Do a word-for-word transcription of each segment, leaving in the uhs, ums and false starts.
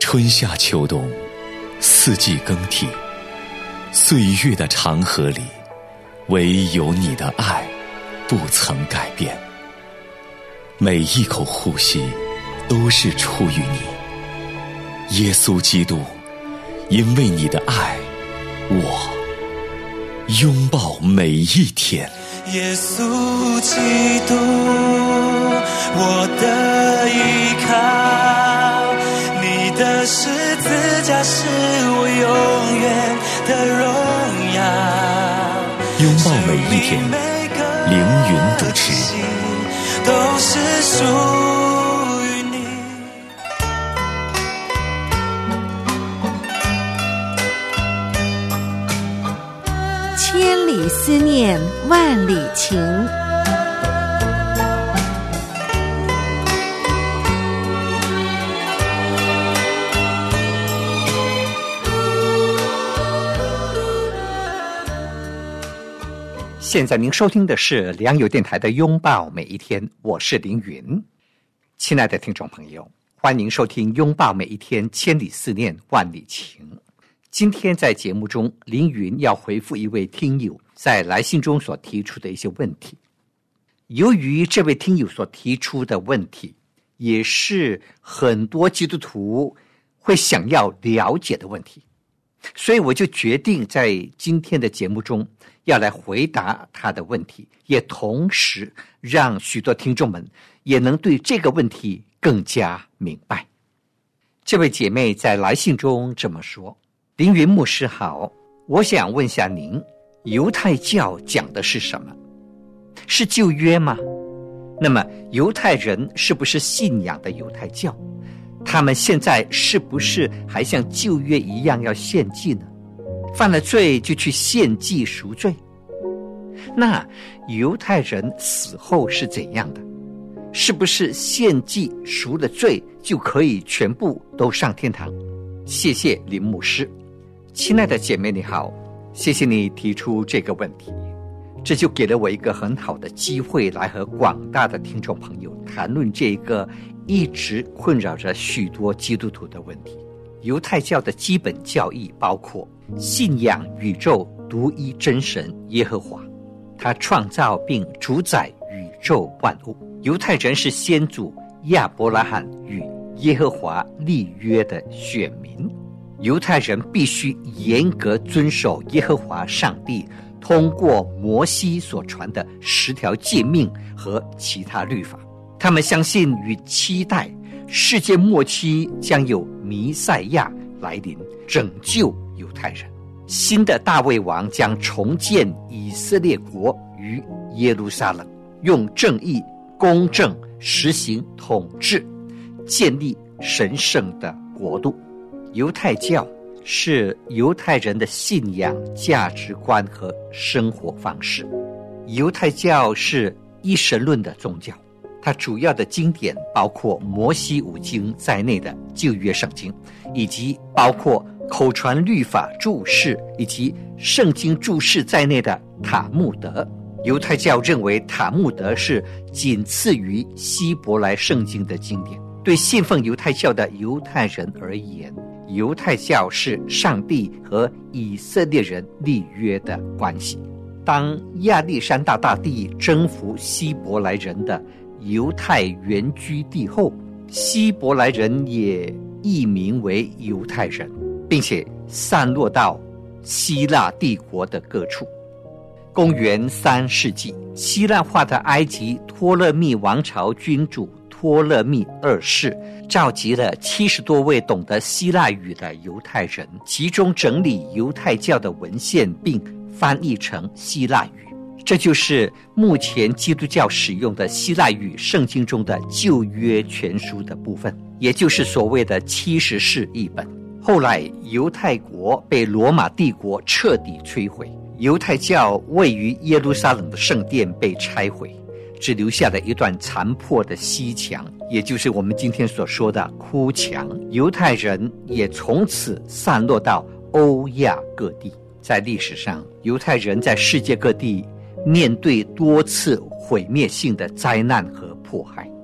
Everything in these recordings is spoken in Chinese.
春夏秋冬，四季更替，岁月的长河里，唯有你的爱不曾改变。每一口呼吸都是出于你，耶稣基督，因为你的爱，我拥抱每一天。 耶稣基督，我的依靠，你的十字架是我永远的荣耀。 拥抱每一天，凌云主持， 都是属于你。 千里思念，万里情。 现在您收听的是良友电台的拥抱每一天，我是凌云。亲爱的听众朋友，欢迎收听拥抱每一天，千里思念，万里情。今天在节目中，凌云要回复一位听友在来信中所提出的一些问题。由于这位听友所提出的问题，也是很多基督徒会想要了解的问题，所以我就决定在今天的节目中要来回答他的问题，也同时让许多听众们也能对这个问题更加明白。这位姐妹在来信中这么说：凌云牧师好，我想问下您，犹太教讲的是什么？是旧约吗？那么犹太人是不是信仰的犹太教？他们现在是不是还像旧约一样要献祭呢？犯了罪就去献祭赎罪？那犹太人死后是怎样的？是不是献祭赎了罪就可以全部都上天堂？谢谢林牧师。亲爱的姐妹你好，谢谢你提出这个问题，这就给了我一个很好的机会来和广大的听众朋友谈论这个一直困扰着许多基督徒的问题。犹太教的基本教义包括信仰宇宙独一真神耶和华，他创造并主宰宇宙万物。犹太人是先祖亚伯拉罕与耶和华立约的选民，犹太人必须严格遵守耶和华上帝通过摩西所传的十条诫命和其他律法。他们相信与期待世界末期将有弥赛亚来临，拯救犹太人。新的大卫王将重建以色列国于耶路撒冷，用正义、公正实行统治，建立神圣的国度。犹太教是犹太人的信仰、价值观和生活方式。犹太教是一神论的宗教，它主要的经典包括摩西五经在内的旧约圣经，以及包括口传律法注释以及圣经注释在内的塔木德。犹太教认为塔木德是仅次于希伯来圣经的经典。对信奉犹太教的犹太人而言，犹太教是上帝和以色列人立约的关系。当亚历山大大帝征服希伯来人的犹太原居地后，希伯来人也译名为犹太人，并且散落到希腊帝国的各处。公元三世纪，希腊化的埃及托勒密王朝君主托勒密二世召集了七十多位懂得希腊语的犹太人，集中整理犹太教的文献并翻译成希腊语，这就是目前基督教使用的希腊语圣经中的旧约全书的部分，也就是所谓的七十士译本。后来犹太国被罗马帝国彻底摧毁，犹太教位于耶路撒冷的圣殿被拆毁，只留下了一段残破的西墙，也就是我们今天所说的哭墙。犹太人也从此散落到欧亚各地。在历史上，犹太人在世界各地面对多次毁灭性的灾难和迫害。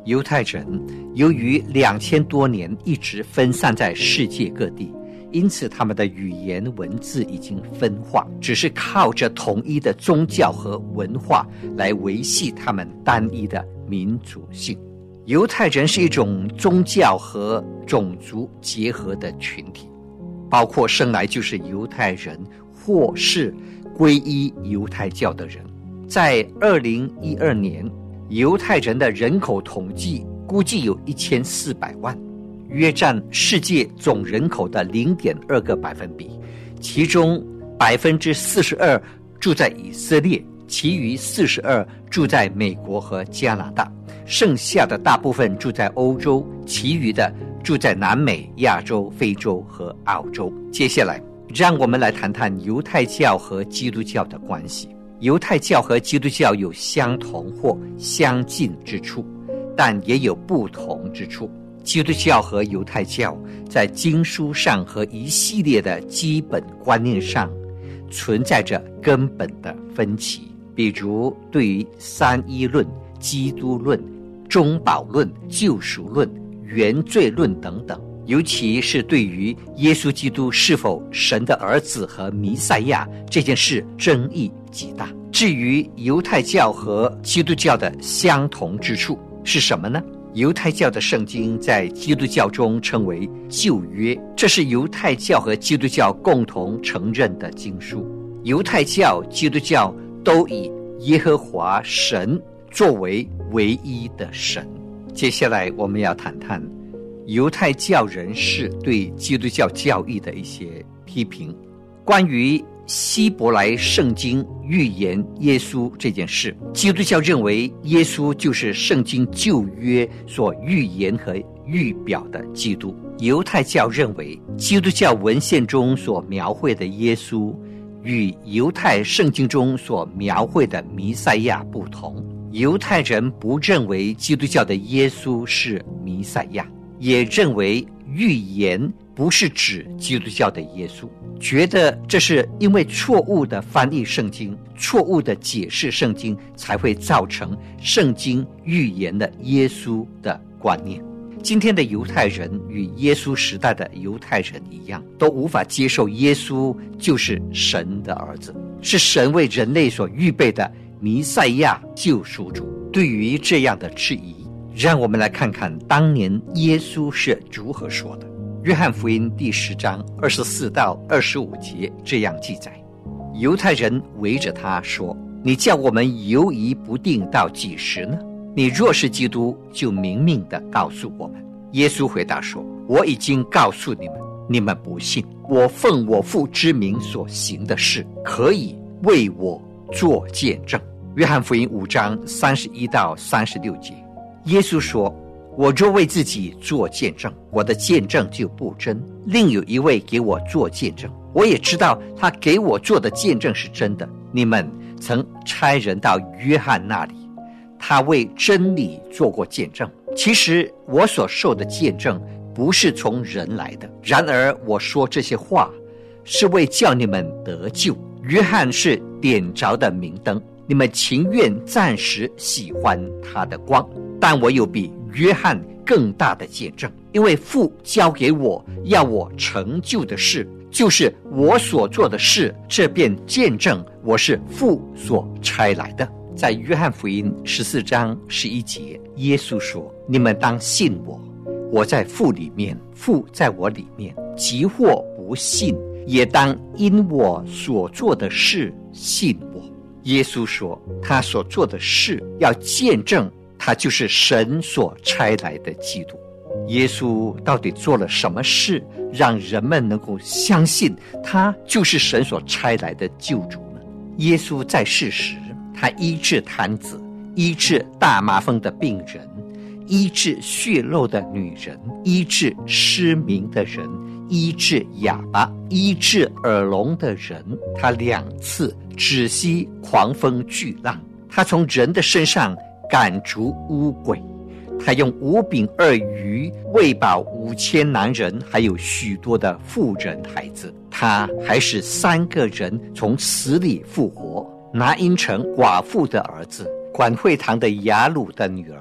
犹太人由于两千多年一直分散在世界各地，因此他们的语言文字已经分化，只是靠着统一的宗教和文化来维系他们单一的民族性。犹太人是一种宗教和种族结合的群体，包括生来就是犹太人或是皈依犹太教的人。在二零一二年，犹太人的人口统计估计有一千四百万，约占世界总人口的 零点二 个百分比，其中 百分之四十二 住在以色列，其余四十二住在美国和加拿大，剩下的大部分住在欧洲，其余的住在南美、亚洲、非洲和澳洲。接下来让我们来谈谈犹太教和基督教的关系。犹太教和基督教有相同或相近之处，但也有不同之处。基督教和犹太教在经书上和一系列的基本观念上存在着根本的分歧，比如对于三一论、基督论、中保论、救赎论、原罪论等等，尤其是对于耶稣基督是否神的儿子和弥赛亚这件事争议极大。至于犹太教和基督教的相同之处是什么呢？犹太教的圣经在基督教中称为旧约，这是犹太教和基督教共同承认的经书。犹太教、基督教都以耶和华神作为唯一的神。接下来我们要谈谈犹太教人士对基督教教义的一些批评。关于希伯来圣经预言耶稣这件事，基督教认为耶稣就是圣经旧约所预言和预表的基督。犹太教认为基督教文献中所描绘的耶稣与犹太圣经中所描绘的弥赛亚不同。犹太人不认为基督教的耶稣是弥赛亚，也认为预言不是指基督教的耶稣，觉得这是因为错误的翻译圣经、错误的解释圣经，才会造成圣经预言的耶稣的观念。今天的犹太人与耶稣时代的犹太人一样，都无法接受耶稣就是神的儿子，是神为人类所预备的弥赛亚救赎主。对于这样的质疑，让我们来看看当年耶稣是如何说的。约翰福音第十章二十四到二十五节这样记载：犹太人围着他说，你叫我们犹疑不定到几时呢？你若是基督，就明明地告诉我们。耶稣回答说，我已经告诉你们，你们不信。我奉我父之名所行的事，可以为我做见证。约翰福音五章三十一到三十六节，耶稣说，我若为自己做见证，我的见证就不真，另有一位给我做见证，我也知道他给我做的见证是真的。你们曾差人到约翰那里，他为真理做过见证。其实我所受的见证不是从人来的，然而我说这些话是为叫你们得救。约翰是点着的明灯，你们情愿暂时喜欢他的光，但我有比约翰更大的见证，因为父交给我要我成就的事，就是我所做的事，这便见证我是父所差来的。在约翰福音十四章十一节，耶稣说，你们当信我，我在父里面，父在我里面，即或不信，也当因我所做的事信我。耶稣说，他所做的事要见证他就是神所差来的基督。耶稣到底做了什么事，让人们能够相信他就是神所差来的救主呢？耶稣在世时，他医治瘫子，医治大麻风的病人，医治血漏的女人，医治失明的人，医治哑巴，医治耳聋的人。他两次止息狂风巨浪，他从人的身上赶逐污鬼，他用五饼二鱼喂饱五千男人，还有许多的妇人孩子。他还使三个人从死里复活，拿因城寡妇的儿子，管会堂的雅鲁的女儿，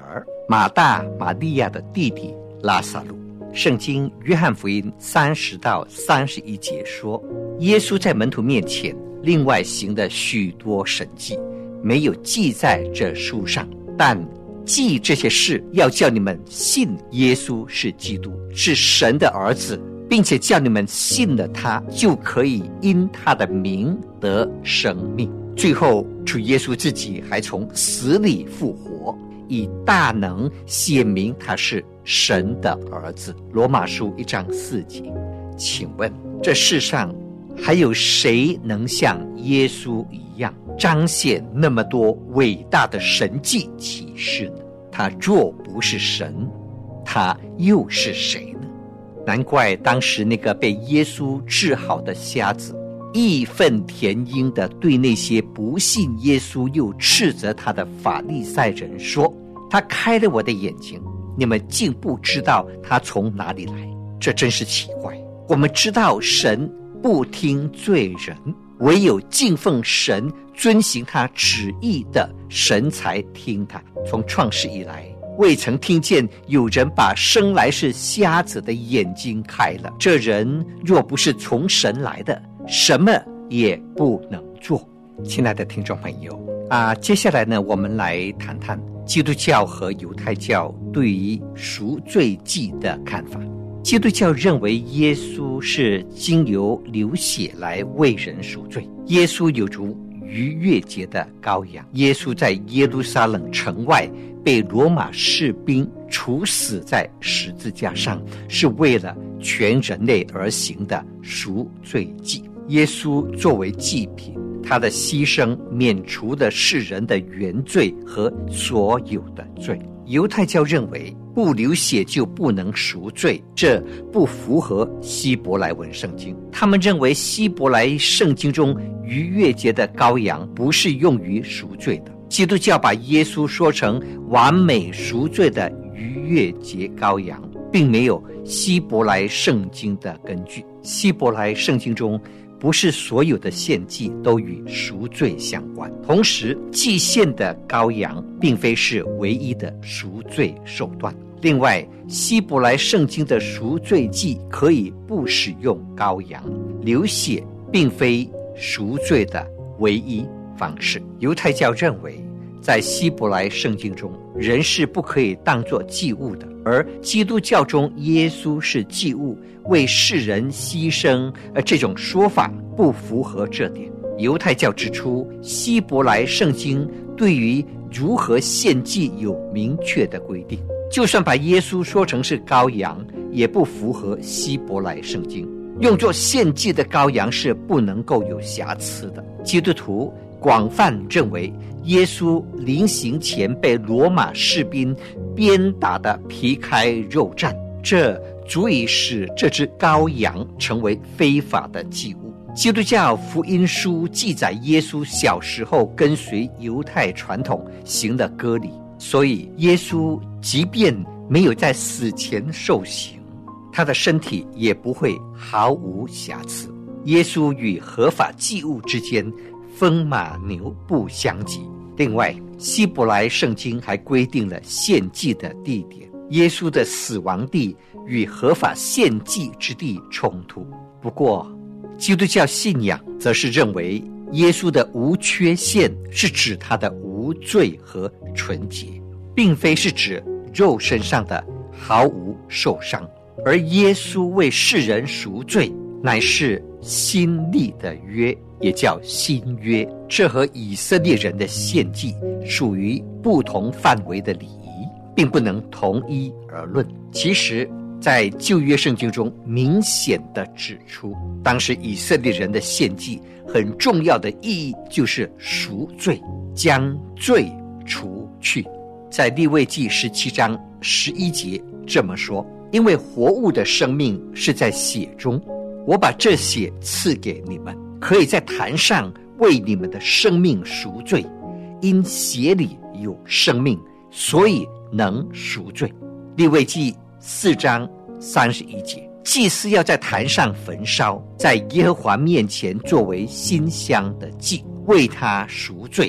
马大玛利亚的弟弟拉撒路。圣经约翰福音三十到三十一节说，耶稣在门徒面前另外行的许多神迹，没有记在这书上，但记这些事，要叫你们信耶稣是基督，是神的儿子，并且叫你们信了他，就可以因他的名得生命。最后，主耶稣自己还从死里复活，以大能显明他是神的儿子。罗马书一章四节。请问，这世上还有谁能像耶稣一样彰显那么多伟大的神迹奇事呢？他若不是神，他又是谁呢？难怪当时那个被耶稣治好的瞎子义愤填膺地对那些不信耶稣又斥责他的法利赛人说，他开了我的眼睛，你们竟不知道他从哪里来。这真是奇怪。我们知道神不听罪人，唯有敬奉神遵行他旨意的神才听他。从创世以来，未曾听见有人把生来是瞎子的眼睛开了。这人若不是从神来的，什么也不能做。亲爱的听众朋友啊，接下来呢，我们来谈谈基督教和犹太教对于赎罪祭的看法。基督教认为耶稣是经由流血来为人赎罪，耶稣有如逾越节的羔羊。耶稣在耶路撒冷城外被罗马士兵处死在十字架上，是为了全人类而行的赎罪祭。耶稣作为祭品，他的牺牲免除了世人的原罪和所有的罪。犹太教认为不流血就不能赎罪，这不符合希伯来文圣经。他们认为希伯来圣经中逾越节的羔羊不是用于赎罪的。基督教把耶稣说成完美赎罪的逾越节羔羊，并没有希伯来圣经的根据。希伯来圣经中不是所有的献祭都与赎罪相关，同时祭献的羔羊并非是唯一的赎罪手段。另外，希伯来圣经的赎罪祭可以不使用羔羊，流血并非赎罪的唯一方式。犹太教认为，在希伯来圣经中，人是不可以当作祭物的，而基督教中耶稣是祭物，为世人牺牲，而这种说法不符合这点。犹太教指出，希伯来圣经对于如何献祭有明确的规定，就算把耶稣说成是羔羊，也不符合希伯来圣经。用作献祭的羔羊是不能够有瑕疵的。基督徒广泛认为，耶稣临行前被罗马士兵鞭打得皮开肉绽，这足以使这只羔羊成为非法的祭物。基督教福音书记载耶稣小时候跟随犹太传统行了割礼，所以耶稣即便没有在死前受刑，他的身体也不会毫无瑕疵。耶稣与合法祭物之间风马牛不相及。另外，希伯来圣经还规定了献祭的地点，耶稣的死亡地与合法献祭之地冲突。不过，基督教信仰则是认为耶稣的无缺陷是指他的无罪和纯洁，并非是指肉身上的毫无受伤。而耶稣为世人赎罪，乃是新立的约，也叫新约。这和以色列人的献祭属于不同范围的礼仪，并不能同一而论。其实在旧约圣经中明显地指出，当时以色列人的献祭很重要的意义就是赎罪，将罪除去。在利未记十七章十一节这么说，因为活物的生命是在血中，我把这血赐给你们，可以在坛上为你们的生命赎罪，因血里有生命，所以能赎罪。利未记四章三十一节，祭司要在坛上焚烧，在耶和华面前作为馨香的祭，为他赎罪，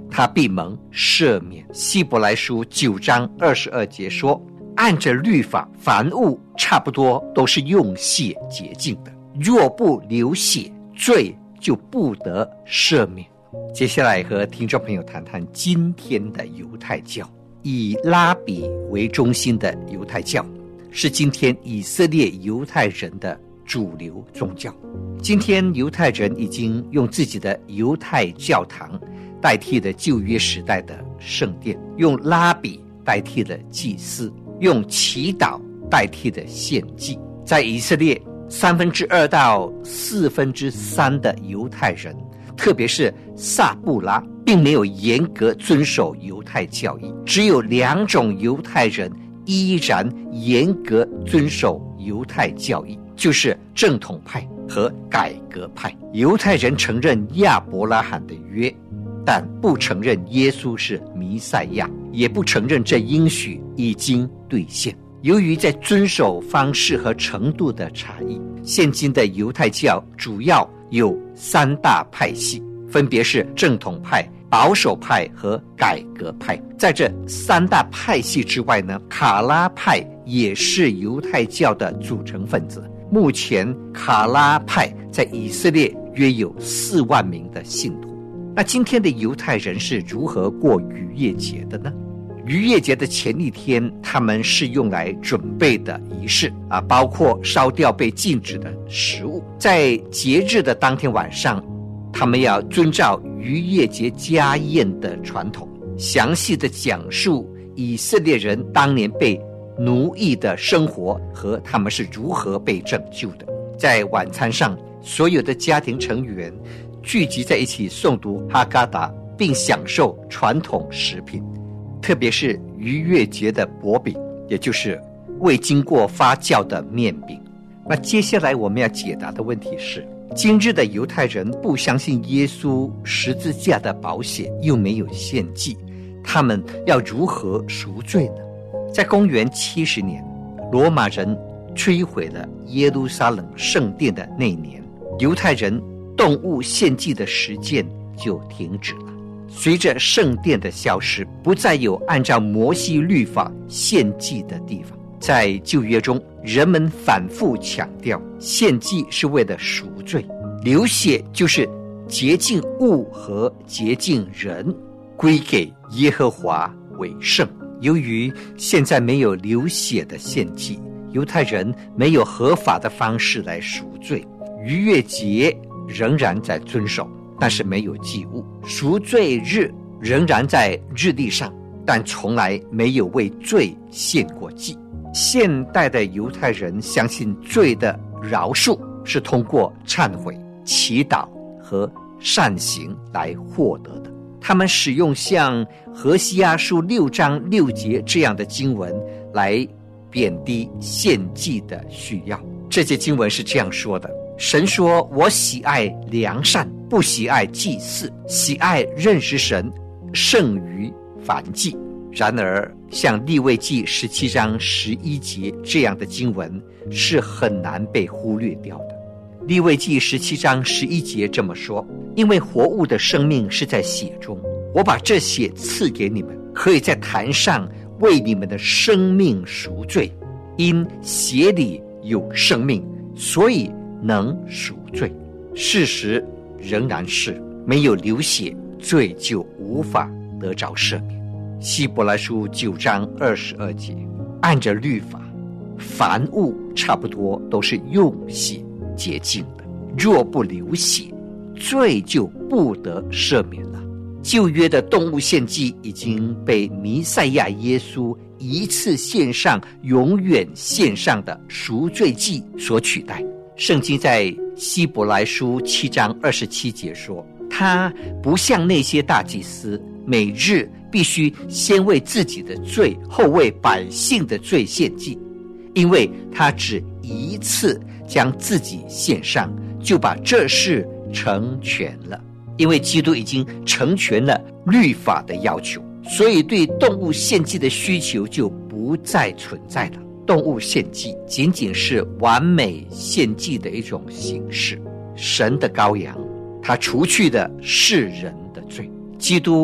他必蒙赦免。希伯来书九章二十二节说，按着律法，凡物差不多都是用血洁净的，若不流血，罪就不得赦免。接下来和听众朋友谈谈今天的犹太教。以拉比为中心的犹太教是今天以色列犹太人的主流宗教。今天犹太人已经用自己的犹太教堂代替了旧约时代的圣殿，用拉比代替了祭司，用祈祷代替了献祭。在以色列，三分之二到四分之三的犹太人，特别是撒布拉，并没有严格遵守犹太教义。只有两种犹太人依然严格遵守犹太教义，就是正统派和改革派。犹太人承认亚伯拉罕的约，但不承认耶稣是弥赛亚，也不承认这应许已经兑现。由于在遵守方式和程度的差异，现今的犹太教主要有三大派系，分别是正统派、保守派和改革派。在这三大派系之外呢，卡拉派也是犹太教的组成分子。目前卡拉派在以色列约有四万名的信徒。那今天的犹太人是如何过逾越节的呢？逾越节的前一天，他们是用来准备的仪式啊，包括烧掉被禁止的食物。在节日的当天晚上，他们要遵照逾越节家宴的传统，详细的讲述以色列人当年被奴役的生活和他们是如何被拯救的。在晚餐上，所有的家庭成员聚集在一起诵读哈嘎达，并享受传统食品，特别是逾越节的薄饼，也就是未经过发酵的面饼。那接下来我们要解答的问题是，今日的犹太人不相信耶稣十字架的宝血，又没有献祭，他们要如何赎罪呢？在公元七十年，罗马人摧毁了耶路撒冷圣殿的那年，犹太人动物献祭的实践就停止了。随着圣殿的消失，不再有按照摩西律法献祭的地方。在旧约中，人们反复强调献祭是为了赎罪，流血就是洁净物和洁净人，归给耶和华为圣。由于现在没有流血的献祭，犹太人没有合法的方式来赎罪。逾越节仍然在遵守，但是没有祭物。赎罪日仍然在日历上，但从来没有为罪献过祭。现代的犹太人相信罪的饶恕是通过忏悔、祈祷和善行来获得的。他们使用像何西阿书六章六节这样的经文来贬低献祭的需要。这节经文是这样说的：神说，我喜爱良善，不喜爱祭祀，喜爱认识神胜于燔祭。然而像利未记十七章十一节这样的经文是很难被忽略掉的。利未记十七章十一节这么说：因为活物的生命是在血中，我把这血赐给你们，可以在坛上为你们的生命赎罪。因血里有生命，所以能赎罪。事实仍然是没有流血，罪就无法得着赦免。希伯来书九章二十二节，按着律法，凡物差不多都是用血洁净的，若不流血，罪就不得赦免了。旧约的动物献祭已经被弥赛亚耶稣一次献上永远献上的赎罪祭所取代。圣经在希伯来书七章二十七节说，他不像那些大祭司，每日必须先为自己的罪，后为百姓的罪献祭，因为他只一次将自己献上，就把这事成全了。因为基督已经成全了律法的要求，所以对动物献祭的需求就不再存在了。动物献祭仅仅是完美献祭的一种形式。神的羔羊，他除去的是人的罪。基督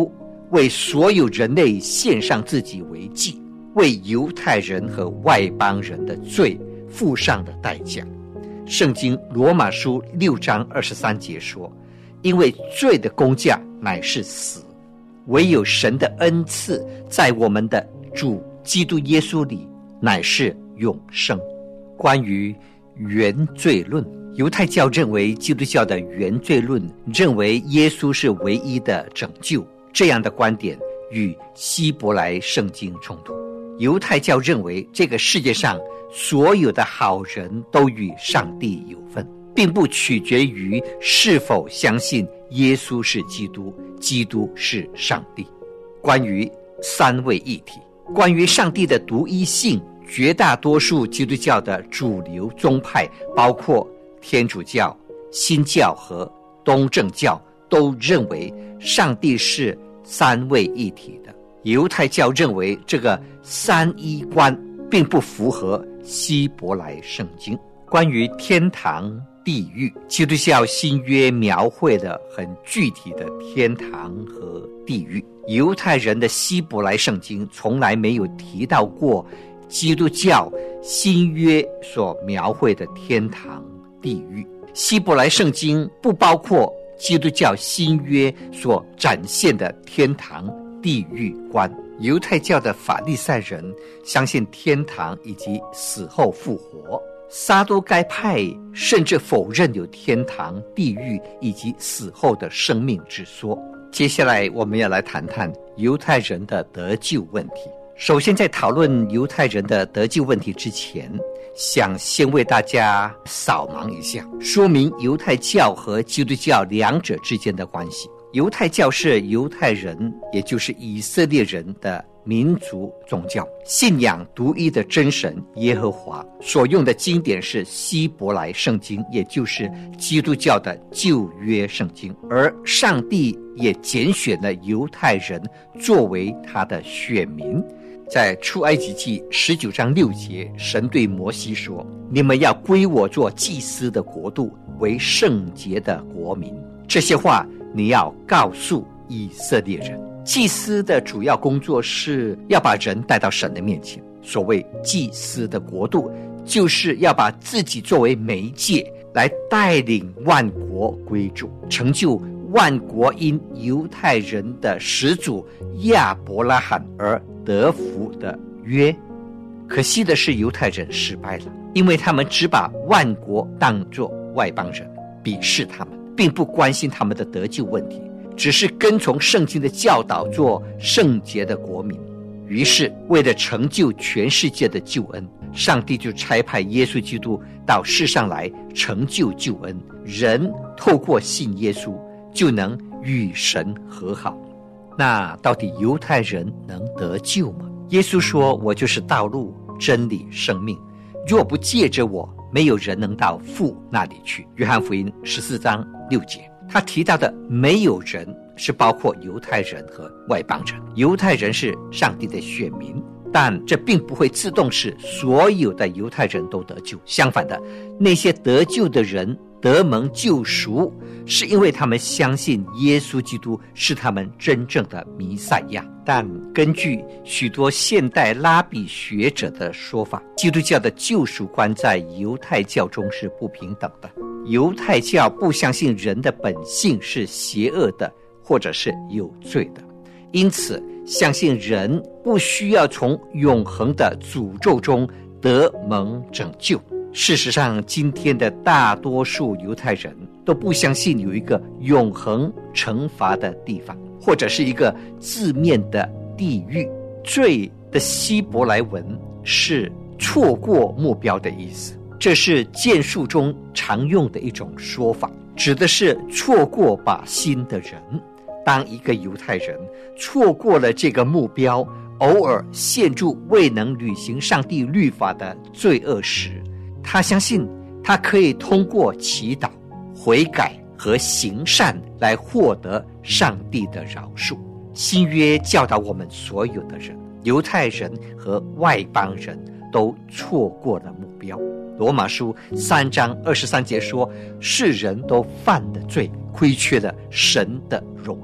为所有人类献上自己为祭，为犹太人和外邦人的罪付上的代价。圣经罗马书六章二十三节说，因为罪的工价乃是死，唯有神的恩赐在我们的主基督耶稣里乃是永生。关于原罪论，犹太教认为基督教的原罪论认为耶稣是唯一的拯救，这样的观点与希伯来圣经冲突。犹太教认为这个世界上所有的好人都与上帝有份，并不取决于是否相信耶稣是基督，基督是上帝。关于三位一体，关于上帝的独一性，绝大多数基督教的主流宗派，包括天主教、新教和东正教，都认为上帝是三位一体的。犹太教认为这个三一观并不符合希伯来圣经。关于天堂、地狱，基督教新约描绘了很具体的天堂和地狱。犹太人的希伯来圣经从来没有提到过基督教新约所描绘的天堂、地狱。希伯来圣经不包括基督教新约所展现的天堂、地狱观。犹太教的法利赛人相信天堂以及死后复活，撒都该派甚至否认有天堂、地狱以及死后的生命之说。接下来我们要来谈谈犹太人的得救问题。首先，在讨论犹太人的得救问题之前，想先为大家扫盲一下，说明犹太教和基督教两者之间的关系。犹太教是犹太人，也就是以色列人的民族宗教，信仰独一的真神耶和华，所用的经典是希伯来圣经，也就是基督教的旧约圣经。而上帝也拣选了犹太人作为他的选民。在出埃及记十九章六节，神对摩西说，你们要归我做祭司的国度，为圣洁的国民。这些话你要告诉以色列人。祭司的主要工作是要把人带到神的面前，所谓祭司的国度，就是要把自己作为媒介，来带领万国归主，成就万国因犹太人的始祖亚伯拉罕而得福的约。可惜的是，犹太人失败了，因为他们只把万国当作外邦人，鄙视他们，并不关心他们的得救问题，只是跟从圣经的教导做圣洁的国民。于是为了成就全世界的救恩，上帝就差派耶稣基督到世上来成就救恩，人透过信耶稣就能与神和好。那到底犹太人能得救吗？耶稣说，我就是道路、真理、生命，若不借着我，没有人能到父那里去。约翰福音十四章六节，他提到的没有人是包括犹太人和外邦人。犹太人是上帝的选民，但这并不会自动使所有的犹太人都得救。相反的，那些得救的人得蒙救赎，是因为他们相信耶稣基督是他们真正的弥赛亚。但根据许多现代拉比学者的说法，基督教的救赎观在犹太教中是不平等的。犹太教不相信人的本性是邪恶的或者是有罪的，因此相信人不需要从永恒的诅咒中得蒙拯救。事实上，今天的大多数犹太人都不相信有一个永恒惩罚的地方，或者是一个字面的地狱。罪的希伯来文是错过目标的意思，这是剑术中常用的一种说法，指的是错过靶心的人。当一个犹太人错过了这个目标，偶尔陷入未能履行上帝律法的罪恶时，他相信他可以通过祈祷、悔改和行善来获得上帝的饶恕。新约教导我们所有的人，犹太人和外邦人都错过了目标。罗马书三章二十三节说，世人都犯了罪，亏缺了神的荣耀。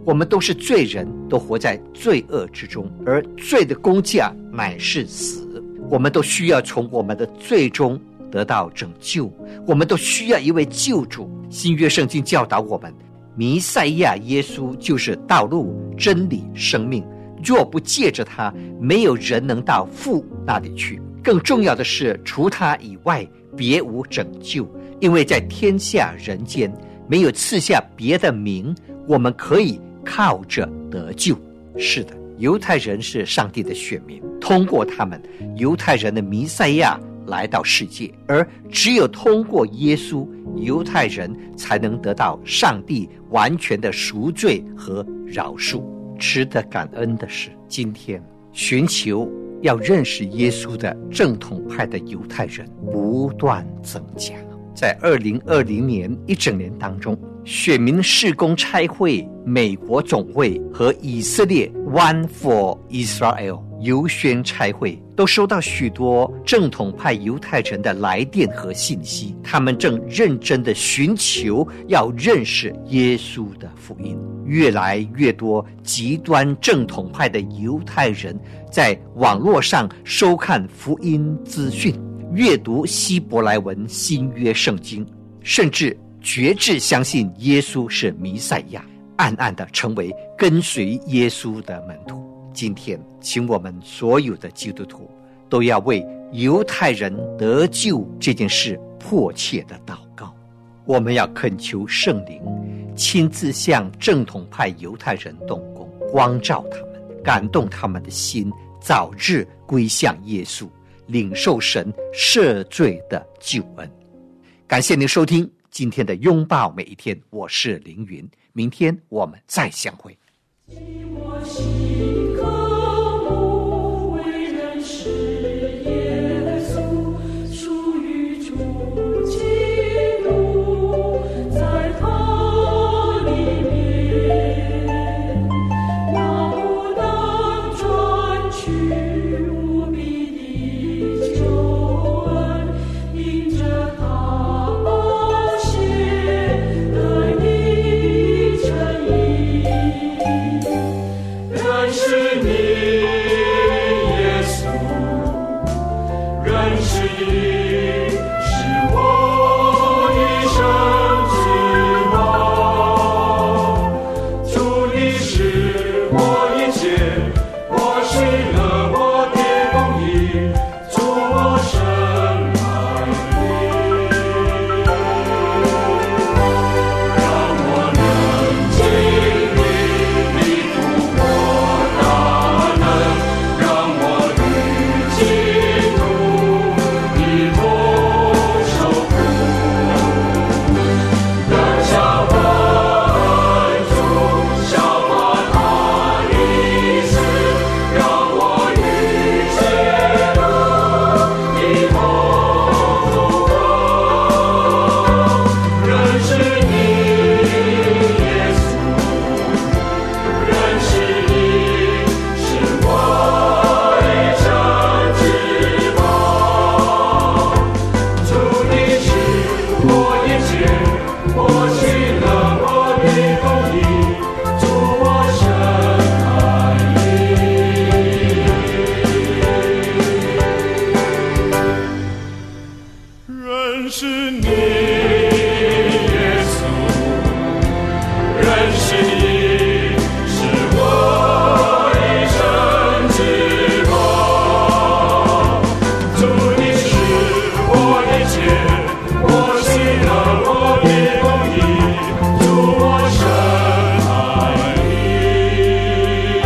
我们都是罪人，都活在罪恶之中，而罪的工价乃是死。我们都需要从我们的罪中得到拯救，我们都需要一位救主。新约圣经教导我们，弥赛亚耶稣就是道路、真理、生命，若不借着他，没有人能到父那里去。更重要的是，除他以外别无拯救，因为在天下人间没有赐下别的名，我们可以靠着得救。是的，犹太人是上帝的选民，通过他们，犹太人的弥赛亚来到世界，而只有通过耶稣，犹太人才能得到上帝完全的赎罪和饶恕。值得感恩的是，今天寻求要认识耶稣的正统派的犹太人不断增加。在二零二零年一整年当中，选民事工差会、美国总会和以色列 One for Israel 游宣差会都收到许多正统派犹太人的来电和信息，他们正认真地寻求要认识耶稣的福音。越来越多极端正统派的犹太人在网络上收看福音资讯，阅读希伯来文新约圣经，甚至决志相信耶稣是弥赛亚，暗暗地成为跟随耶稣的门徒。今天请我们所有的基督徒都要为犹太人得救这件事迫切的祷告。我们要恳求圣灵亲自向正统派犹太人动工，光照他们，感动他们的心，早日归向耶稣，领受神赦罪的救恩。感谢您收听今天的拥抱每一天，我是凌云，明天我们再相会。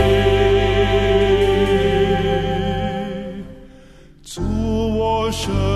主我神